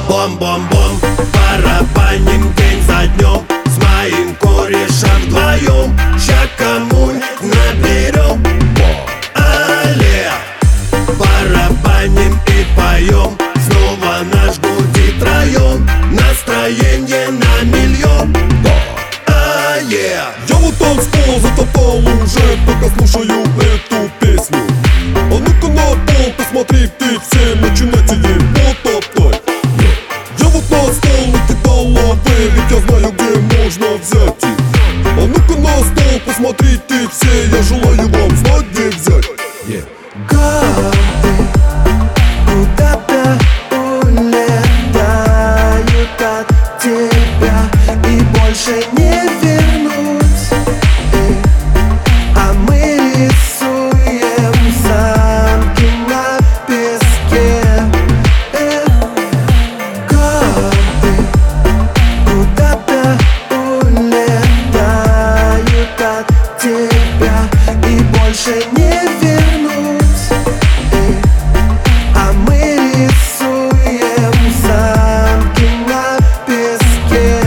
Бом-бом-бом, барабаним день за днем, с моим корешем вдвоем. Ща кому наберем, але барабаним и поем. Снова наш гудит район, настроение на миллион. Я вот танцпол затопал уже, пока слушаю эту песню. А ну-ка на пол, посмотри, ты все начинайте ей потоптать. Я вот на стол накидал лавы, ведь я знаю, где можно взять их. А ну-ка на стол, посмотри, ты все, я желаю вам знать, где взять. Годы куда-то улетают от тебя и больше не вернуть. А мы рисуем замки на песке. Годы куда-то улетают от тебя и больше не вернуть. А мы рисуем замки на песке.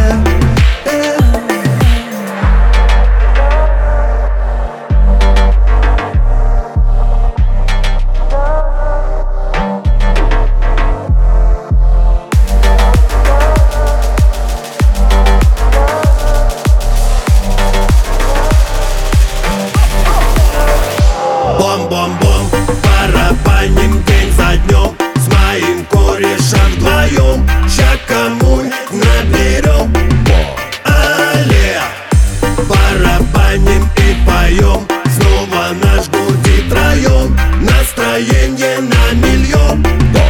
Бом-бом-бом, барабаним день за днем, с моим корешем вдвоем. Ща кому наберем, але барабаним и поем. Снова наш гудит район, настроение на миллион.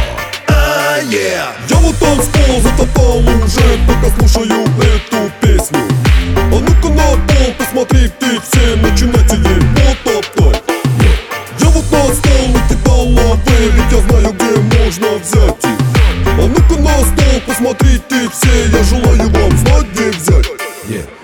Я вот танцпол затопал уже, пока слушаю эту песню. А ну-ка на пол, посмотри, ты все начинайте ей потоптать. Я вот на стол накидал лавы, ведь я знаю, где можно взять их. А ну-ка на стол, посмотри, ты все, я желаю вам знать, где взять.